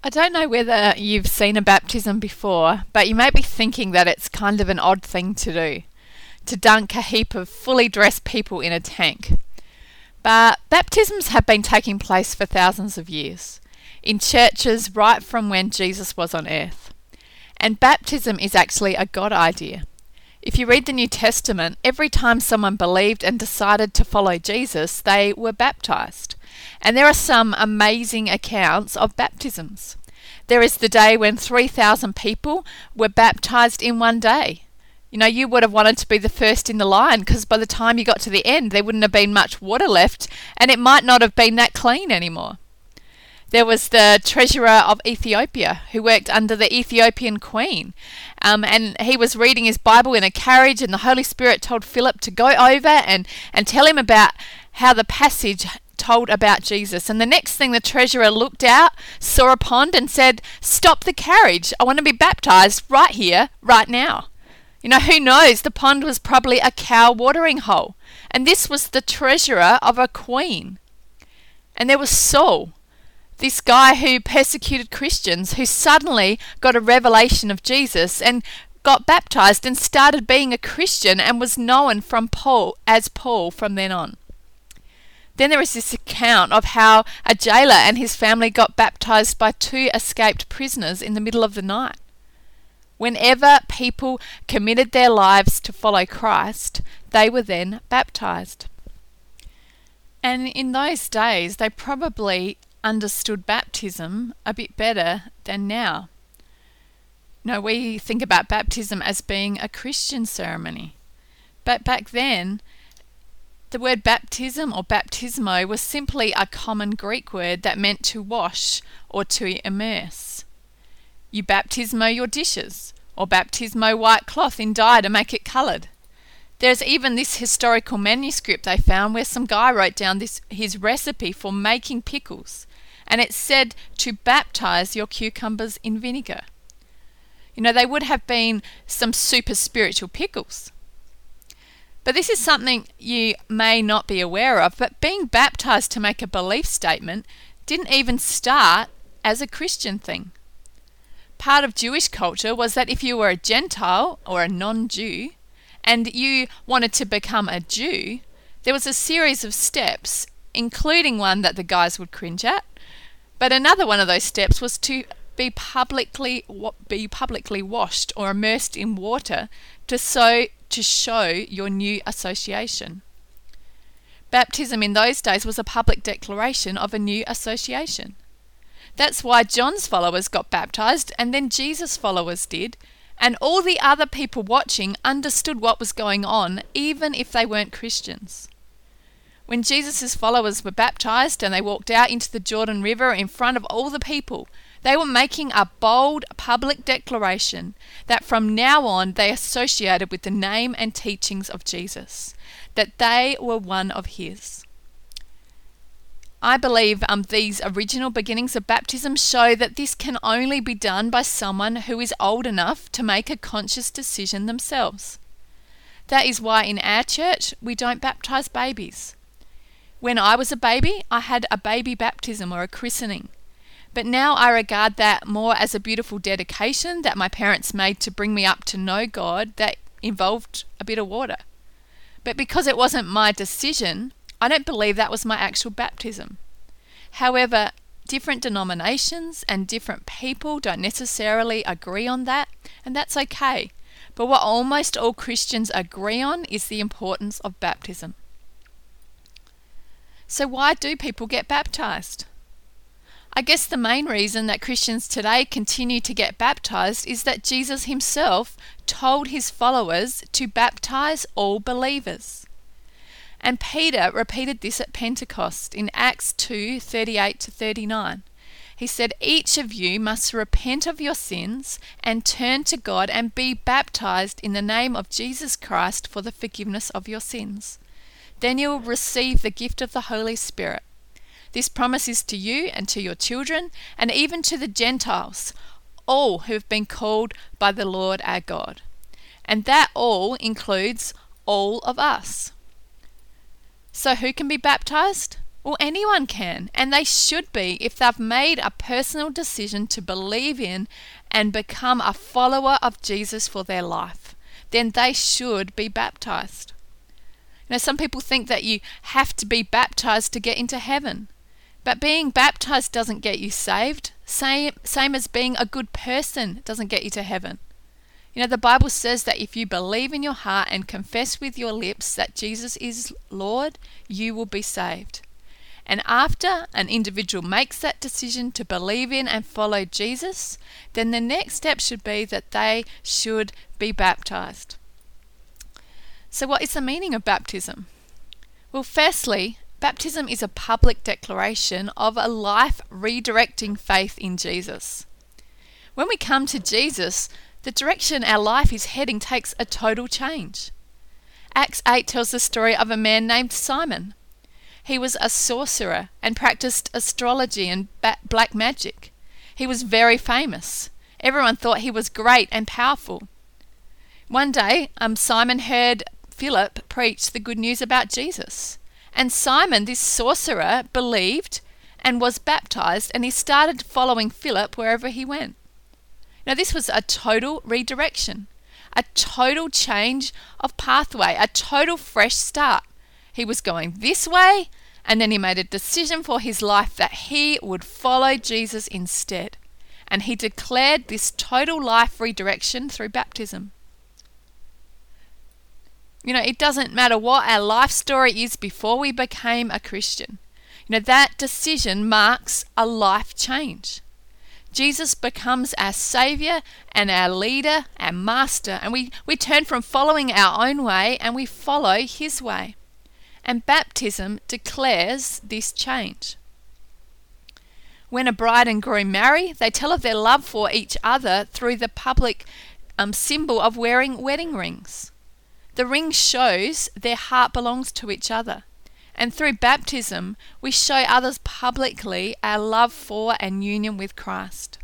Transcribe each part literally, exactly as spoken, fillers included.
I don't know whether you've seen a baptism before, but you may be thinking that it's kind of an odd thing to do, to dunk a heap of fully dressed people in a tank. But baptisms have been taking place for thousands of years, in churches right from when Jesus was on earth. And baptism is actually a God idea. If you read the New Testament, every time someone believed and decided to follow Jesus, they were baptized. And there are some amazing accounts of baptisms. There is the day when three thousand people were baptized in one day. You know, you would have wanted to be the first in the line because by the time you got to the end, there wouldn't have been much water left and it might not have been that clean anymore. There was the treasurer of Ethiopia who worked under the Ethiopian queen. Um, and he was reading his Bible in a carriage and the Holy Spirit told Philip to go over and, and tell him about how the passage told about Jesus. And the next thing, the treasurer looked out, saw a pond and said, "Stop the carriage. I want to be baptized right here, right now." You know, who knows? The pond was probably a cow watering hole. And this was the treasurer of a queen. And there was Saul, this guy who persecuted Christians, who suddenly got a revelation of Jesus and got baptized and started being a Christian and was known from Paul as Paul from then on. Then there is this account of how a jailer and his family got baptized by two escaped prisoners in the middle of the night. Whenever people committed their lives to follow Christ, they were then baptized. And in those days, they probably understood baptism a bit better than now. No, we think about baptism as being a Christian ceremony. But back then, the word baptism or baptismo was simply a common Greek word that meant to wash or to immerse. You baptismo your dishes, or baptismo white cloth in dye to make it coloured. There's even this historical manuscript they found where some guy wrote down this his recipe for making pickles, and it said to baptise your cucumbers in vinegar. You know, they would have been some super spiritual pickles. But this is something you may not be aware of, but being baptised to make a belief statement didn't even start as a Christian thing. Part of Jewish culture was that if you were a Gentile or a non-Jew and you wanted to become a Jew, there was a series of steps, including one that the guys would cringe at. But another one of those steps was to be publicly be publicly washed or immersed in water to so to show your new association. Baptism in those days was a public declaration of a new association. That's why John's followers got baptized and then Jesus' followers did, and all the other people watching understood what was going on, even if they weren't Christians. When Jesus' followers were baptized and they walked out into the Jordan River in front of all the people, they were making a bold public declaration that from now on they associated with the name and teachings of Jesus, that they were one of his. I believe um, these original beginnings of baptism show that this can only be done by someone who is old enough to make a conscious decision themselves. That is why in our church we don't baptize babies. When I was a baby, I had a baby baptism or a christening. But now I regard that more as a beautiful dedication that my parents made to bring me up to know God that involved a bit of water. But because it wasn't my decision, I don't believe that was my actual baptism. However, different denominations and different people don't necessarily agree on that, and that's okay. But what almost all Christians agree on is the importance of baptism. So why do people get baptized? I guess the main reason that Christians today continue to get baptized is that Jesus himself told his followers to baptize all believers. And Peter repeated this at Pentecost in Acts two, thirty-eight to thirty-nine. He said, "Each of you must repent of your sins and turn to God and be baptized in the name of Jesus Christ for the forgiveness of your sins. Then you will receive the gift of the Holy Spirit. This promise is to you and to your children and even to the Gentiles, all who have been called by the Lord our God." And that all includes all of us. So who can be baptized? Well, anyone can, and they should be if they've made a personal decision to believe in and become a follower of Jesus for their life. Then they should be baptized. You know, some people think that you have to be baptized to get into heaven. But being baptized doesn't get you saved. Same, same as being a good person doesn't get you to heaven. You know, the Bible says that if you believe in your heart and confess with your lips that Jesus is Lord, you will be saved. And after an individual makes that decision to believe in and follow Jesus, then the next step should be that they should be baptized. So what is the meaning of baptism? Well, firstly, baptism is a public declaration of a life redirecting faith in Jesus. When we come to Jesus, the direction our life is heading takes a total change. Acts eight tells the story of a man named Simon. He was a sorcerer and practiced astrology and ba- black magic. He was very famous. Everyone thought he was great and powerful. One day, um, Simon heard Philip preach the good news about Jesus. And Simon, this sorcerer, believed and was baptized, and he started following Philip wherever he went. Now, this was a total redirection, a total change of pathway, a total fresh start. He was going this way, and then he made a decision for his life that he would follow Jesus instead. And he declared this total life redirection through baptism. You know, it doesn't matter what our life story is before we became a Christian. You know, that decision marks a life change. Jesus becomes our Saviour and our leader, our master, and we, we turn from following our own way and we follow his way. And baptism declares this change. When a bride and groom marry, they tell of their love for each other through the public um, symbol of wearing wedding rings. The ring shows their heart belongs to each other. And through baptism, we show others publicly our love for and union with Christ.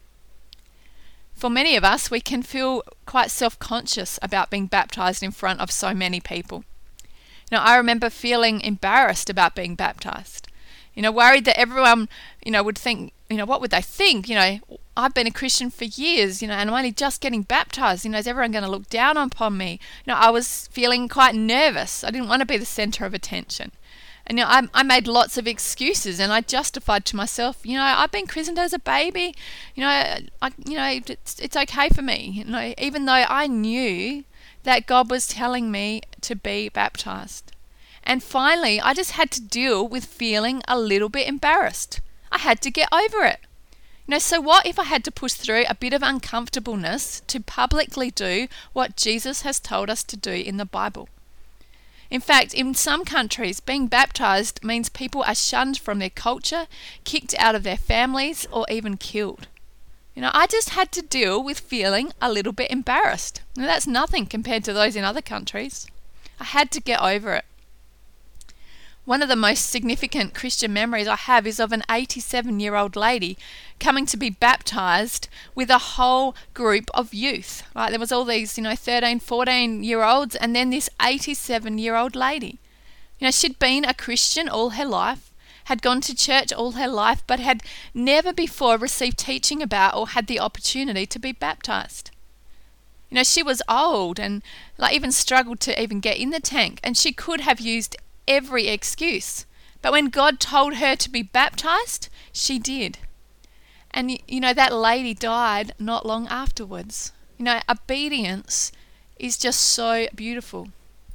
For many of us, we can feel quite self-conscious about being baptized in front of so many people. You know, I remember feeling embarrassed about being baptized. You know, worried that everyone, you know, would think, you know, what would they think? You know, I've been a Christian for years, you know, and I'm only just getting baptized. You know, is everyone going to look down upon me? You know, I was feeling quite nervous. I didn't want to be the center of attention. And, you know, I, I made lots of excuses, and I justified to myself, you know, I've been christened as a baby. You know, I, you know, it's, it's okay for me. You know, even though I knew that God was telling me to be baptized. And finally, I just had to deal with feeling a little bit embarrassed. I had to get over it. You know, so what if I had to push through a bit of uncomfortableness to publicly do what Jesus has told us to do in the Bible? In fact, in some countries, being baptized means people are shunned from their culture, kicked out of their families, or even killed. You know, I just had to deal with feeling a little bit embarrassed. Now, that's nothing compared to those in other countries. I had to get over it. One of the most significant Christian memories I have is of an eighty-seven-year-old lady coming to be baptized with a whole group of youth. Right? There was all these, you know, thirteen, fourteen-year-olds, and then this eighty-seven-year-old lady. You know, she'd been a Christian all her life, had gone to church all her life, but had never before received teaching about or had the opportunity to be baptized. You know, she was old and like even struggled to even get in the tank, and she could have used every excuse. But when God told her to be baptized, she did. And, you know, that lady died not long afterwards. You know, obedience is just so beautiful.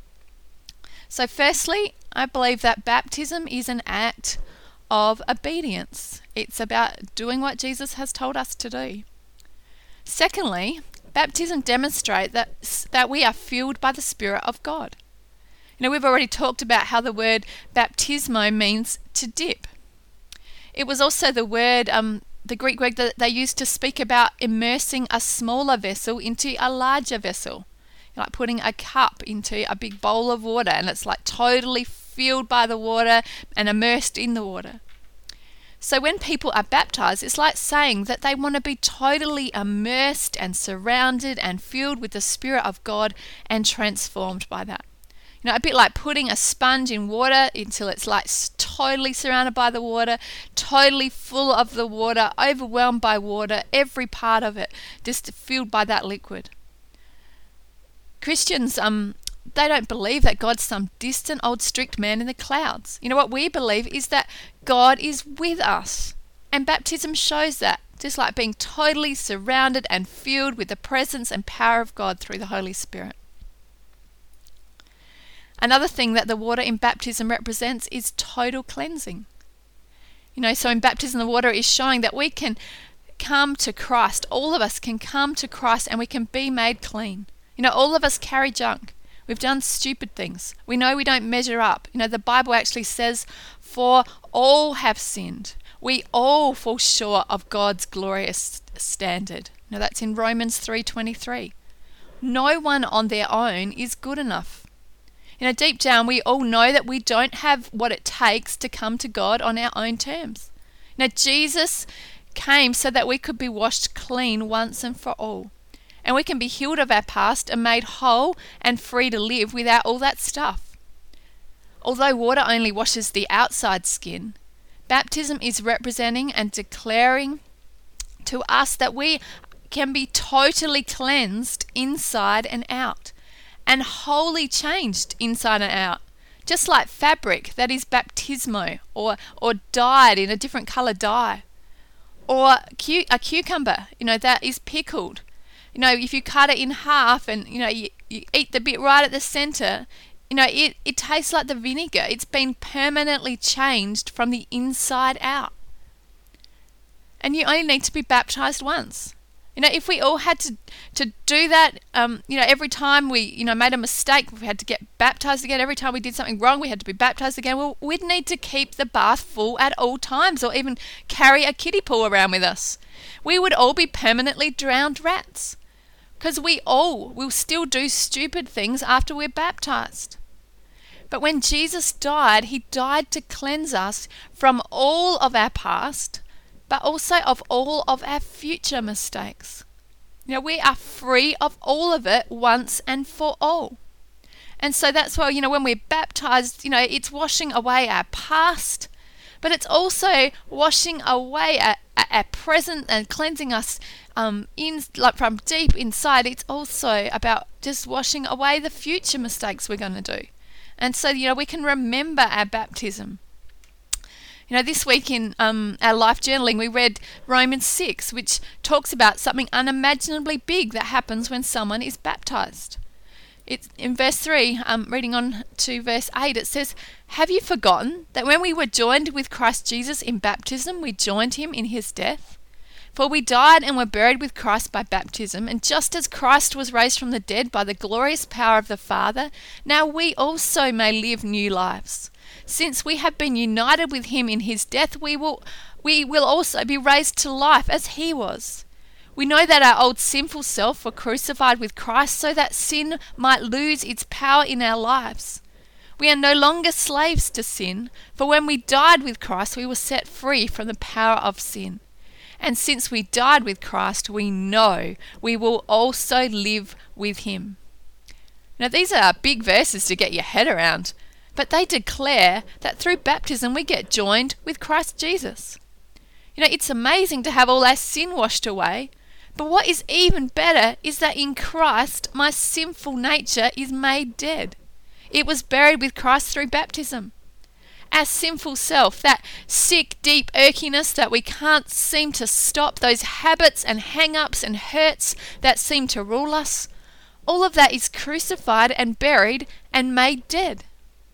So firstly, I believe that baptism is an act of obedience. It's about doing what Jesus has told us to do. Secondly, baptism demonstrates that, that we are filled by the Spirit of God. You know, we've already talked about how the word baptismo means to dip. It was also the word, um, the Greek word that they used to speak about immersing a smaller vessel into a larger vessel. Like putting a cup into a big bowl of water, and it's like totally filled by the water and immersed in the water. So when people are baptized, it's like saying that they want to be totally immersed and surrounded and filled with the Spirit of God and transformed by that. You know, a bit like putting a sponge in water until it's like totally surrounded by the water, totally full of the water, overwhelmed by water, every part of it just filled by that liquid. Christians, um, they don't believe that God's some distant old strict man in the clouds. You know, what we believe is that God is with us. And baptism shows that, just like being totally surrounded and filled with the presence and power of God through the Holy Spirit. Another thing that the water in baptism represents is total cleansing. You know, so in baptism the water is showing that we can come to Christ. All of us can come to Christ and we can be made clean. You know, all of us carry junk. We've done stupid things. We know we don't measure up. You know, the Bible actually says, for all have sinned. We all fall short of God's glorious standard. Now that's in Romans three twenty-three. No one on their own is good enough. You know, deep down we all know that we don't have what it takes to come to God on our own terms. Now Jesus came so that we could be washed clean once and for all. And we can be healed of our past and made whole and free to live without all that stuff. Although water only washes the outside skin, baptism is representing and declaring to us that we can be totally cleansed inside and out, and wholly changed inside and out. Just like fabric that is baptismo, or, or dyed in a different colour dye. Or cu- a cucumber, you know, that is pickled. You know, if you cut it in half and, you know, you, you eat the bit right at the centre, you know, it, it tastes like the vinegar. It's been permanently changed from the inside out. And you only need to be baptised once. You know, if we all had to, to do that, um, you know, every time we, you know, made a mistake, we had to get baptised again. Every time we did something wrong, we had to be baptised again. Well, we'd need to keep the bath full at all times, or even carry a kiddie pool around with us. We would all be permanently drowned rats. Because we all will still do stupid things after we're baptised. But when Jesus died, he died to cleanse us from all of our past, but also of all of our future mistakes. You know, we are free of all of it once and for all. And so that's why, you know, when we're baptised, you know, it's washing away our past, but it's also washing away our, our present and cleansing us um, in like from deep inside. It's also about just washing away the future mistakes we're going to do. And so, you know, we can remember our baptism. You know, this week in um, our life journaling, we read Romans six, which talks about something unimaginably big that happens when someone is baptised. It's in verse three, um, reading on to verse eight, it says, "Have you forgotten that when we were joined with Christ Jesus in baptism, we joined him in his death? For we died and were buried with Christ by baptism, and just as Christ was raised from the dead by the glorious power of the Father, now we also may live new lives. Since we have been united with him in his death, we will, we will also be raised to life as he was. We know that our old sinful self were crucified with Christ so that sin might lose its power in our lives. We are no longer slaves to sin, for when we died with Christ, we were set free from the power of sin. And since we died with Christ, we know we will also live with him." Now, these are big verses to get your head around, but they declare that through baptism we get joined with Christ Jesus. You know, it's amazing to have all our sin washed away, but what is even better is that in Christ my sinful nature is made dead. It was buried with Christ through baptism. Our sinful self, that sick, deep irkiness that we can't seem to stop, those habits and hang-ups and hurts that seem to rule us, all of that is crucified and buried and made dead.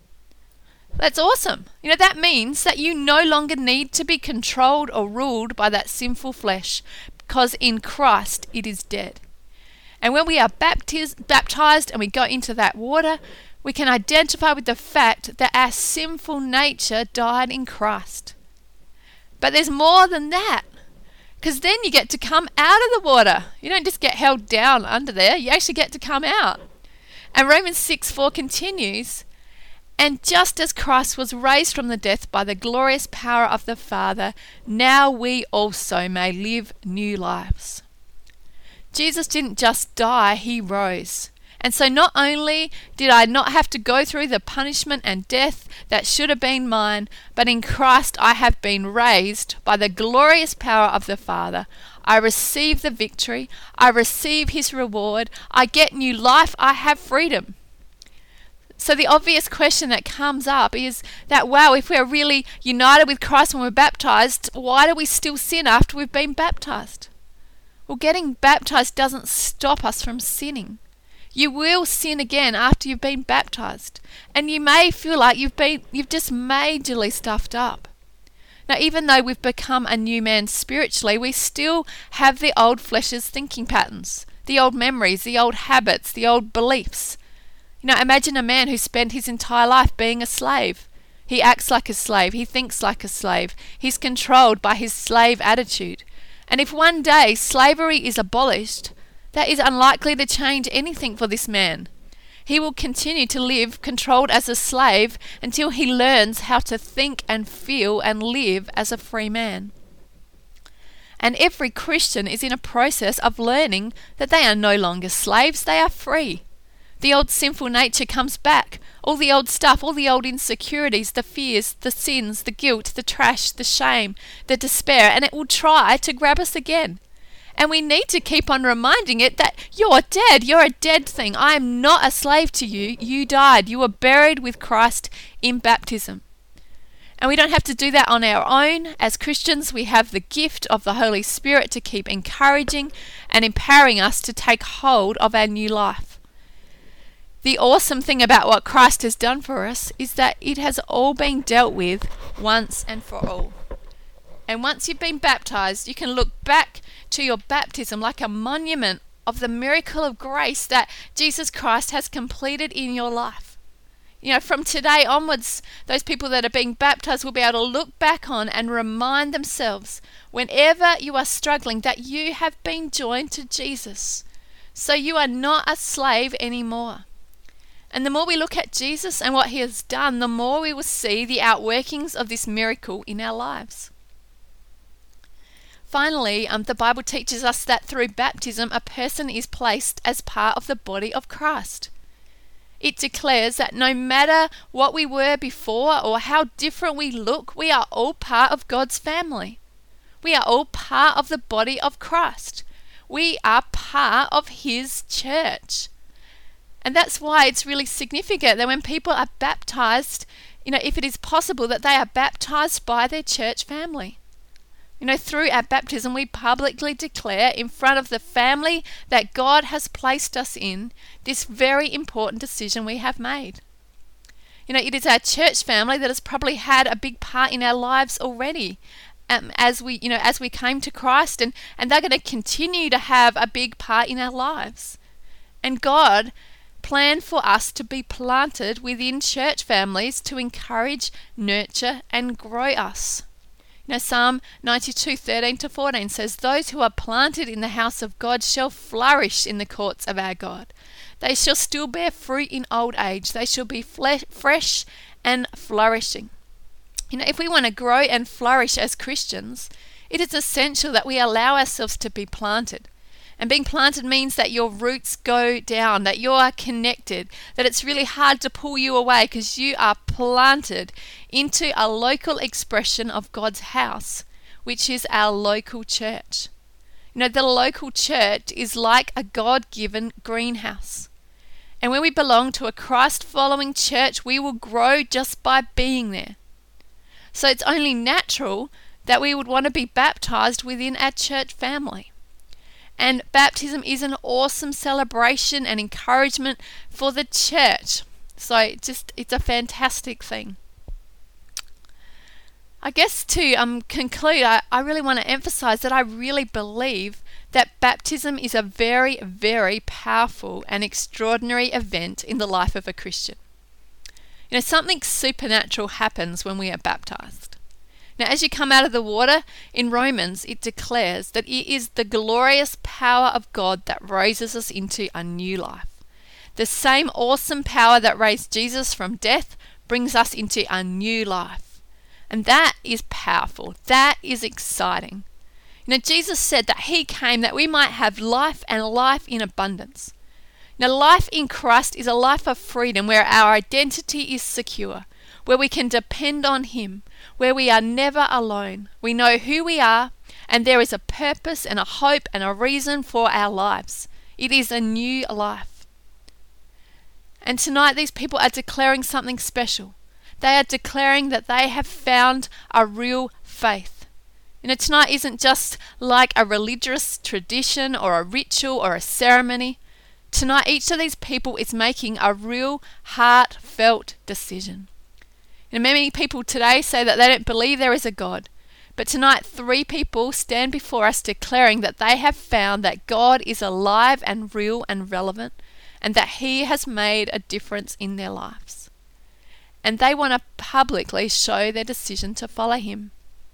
That's awesome. You know, that means that you no longer need to be controlled or ruled by that sinful flesh, because in Christ it is dead. And when we are baptiz- baptized and we go into that water, we can identify with the fact that our sinful nature died in Christ. But there's more than that, because then you get to come out of the water. You don't just get held down under there, you actually get to come out. And Romans six four continues, "And just as Christ was raised from the death by the glorious power of the Father, now we also may live new lives." Jesus didn't just die, he rose. And so not only did I not have to go through the punishment and death that should have been mine, but in Christ I have been raised by the glorious power of the Father. I receive the victory. I receive his reward. I get new life. I have freedom. So the obvious question that comes up is that, wow, if we're really united with Christ when we're baptized, why do we still sin after we've been baptized? Well, getting baptized doesn't stop us from sinning. You will sin again after you've been baptized, and you may feel like you've been you've just majorly stuffed up. Now, even though we've become a new man spiritually, we still have the old flesh's thinking patterns, the old memories, the old habits, the old beliefs. You know, imagine a man who spent his entire life being a slave. He acts like a slave. He thinks like a slave. He's controlled by his slave attitude. And if one day slavery is abolished, that is unlikely to change anything for this man. He will continue to live controlled as a slave until he learns how to think and feel and live as a free man. And every Christian is in a process of learning that they are no longer slaves, they are free. The old sinful nature comes back. All the old stuff, all the old insecurities, the fears, the sins, the guilt, the trash, the shame, the despair, and it will try to grab us again. And we need to keep on reminding it that you're dead. You're a dead thing. I am not a slave to you. You died. You were buried with Christ in baptism. And we don't have to do that on our own. As Christians, we have the gift of the Holy Spirit to keep encouraging and empowering us to take hold of our new life. The awesome thing about what Christ has done for us is that it has all been dealt with once and for all. And once you've been baptized, you can look back to your baptism like a monument of the miracle of grace that Jesus Christ has completed in your life. You know, from today onwards, those people that are being baptized will be able to look back on and remind themselves, whenever you are struggling, that you have been joined to Jesus. So you are not a slave anymore. And the more we look at Jesus and what he has done, the more we will see the outworkings of this miracle in our lives. Finally, um, the Bible teaches us that through baptism, a person is placed as part of the body of Christ. It declares that no matter what we were before or how different we look, we are all part of God's family. We are all part of the body of Christ. We are part of his church. And that's why it's really significant that when people are baptized, you know, if it is possible, that they are baptized by their church family. You know, through our baptism, we publicly declare in front of the family that God has placed us in this very important decision we have made. You know, it is our church family that has probably had a big part in our lives already, um, as we, you know, as we came to Christ, and, and they're going to continue to have a big part in our lives. And God planned for us to be planted within church families to encourage, nurture, and grow us. Now, Psalm ninety-two, thirteen to fourteen says, "Those who are planted in the house of God shall flourish in the courts of our God. They shall still bear fruit in old age. They shall be fle- fresh and flourishing." You know, if we want to grow and flourish as Christians, it is essential that we allow ourselves to be planted. And being planted means that your roots go down, that you are connected, that it's really hard to pull you away because you are planted into a local expression of God's house, which is our local church. You know, the local church is like a God-given greenhouse. And when we belong to a Christ-following church, we will grow just by being there. So it's only natural that we would want to be baptized within our church family. And baptism is an awesome celebration and encouragement for the church. So just, it's a fantastic thing. I guess to um, conclude, I, I really want to emphasize that I really believe that baptism is a very, very powerful and extraordinary event in the life of a Christian. You know, something supernatural happens when we are baptized. Now, as you come out of the water, in Romans, it declares that it is the glorious power of God that raises us into a new life. The same awesome power that raised Jesus from death brings us into a new life. And that is powerful. That is exciting. You know, Jesus said that he came that we might have life and life in abundance. Now, life in Christ is a life of freedom where our identity is secure, where we can depend on Him, where we are never alone. We know who we are, and there is a purpose and a hope and a reason for our lives. It is a new life. And tonight, these people are declaring something special. They are declaring that they have found a real faith. You know, tonight isn't just like a religious tradition or a ritual or a ceremony. Tonight, each of these people is making a real heartfelt decision. You know, many people today say that they don't believe there is a God. But tonight, three people stand before us declaring that they have found that God is alive and real and relevant, and that He has made a difference in their lives. And they want to publicly show their decision to follow Him.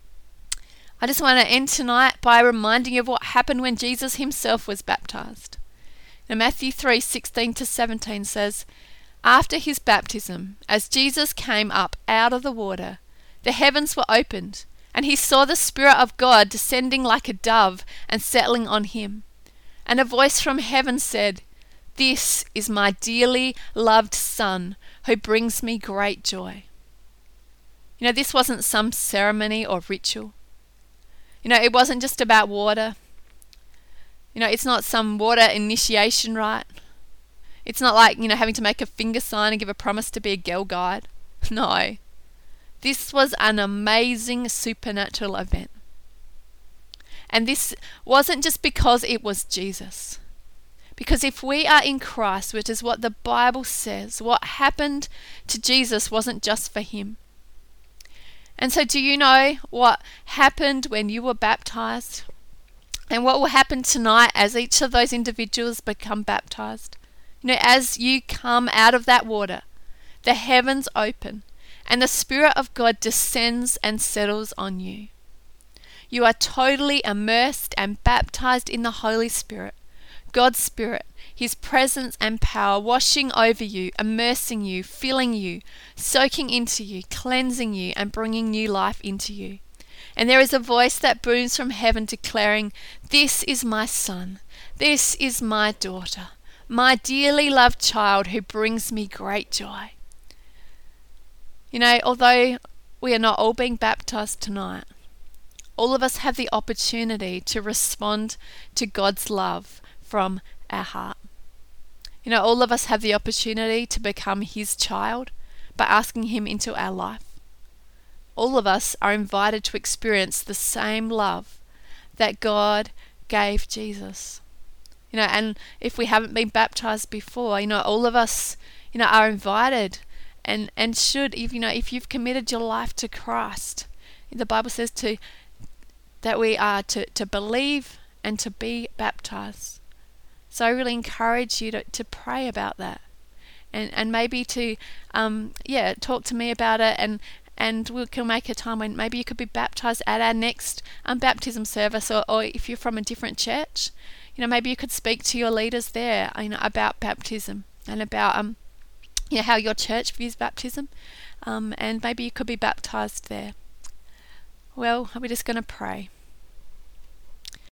I just want to end tonight by reminding you of what happened when Jesus Himself was baptized. Now, Matthew three sixteen to seventeen says, "After His baptism, as Jesus came up out of the water, the heavens were opened, and He saw the Spirit of God descending like a dove and settling on Him. And a voice from heaven said, 'This is my dearly loved Son, who brings me great joy.'" You know, this wasn't some ceremony or ritual. You know, it wasn't just about water. You know, it's not some water initiation rite. It's not like, you know, having to make a finger sign and give a promise to be a girl guide. No. This was an amazing supernatural event. And this wasn't just because it was Jesus. Because if we are in Christ, which is what the Bible says, what happened to Jesus wasn't just for Him. And so do you know what happened when you were baptized? And what will happen tonight as each of those individuals become baptized? You know, as you come out of that water, the heavens open and the Spirit of God descends and settles on you. You are totally immersed and baptized in the Holy Spirit, God's Spirit, His presence and power washing over you, immersing you, filling you, soaking into you, cleansing you, and bringing new life into you. And there is a voice that booms from heaven declaring, "This is my Son, this is my daughter, my dearly loved child who brings me great joy." You know, although we are not all being baptized tonight, all of us have the opportunity to respond to God's love from our heart. You know, all of us have the opportunity to become His child by asking Him into our life. All of us are invited to experience the same love that God gave Jesus. You know, and if we haven't been baptized before, you know, all of us, you know, are invited and, and should, if you know, if you've committed your life to Christ, the Bible says to that we are to, to believe and to be baptized. So I really encourage you to, to pray about that. And and maybe to um yeah, talk to me about it, and and we can make a time when maybe you could be baptized at our next um, baptism service, or, or if you're from a different church, you know, maybe you could speak to your leaders there, you know, about baptism and about um, you know, how your church views baptism, um, and maybe you could be baptized there. Well, we're just going to pray.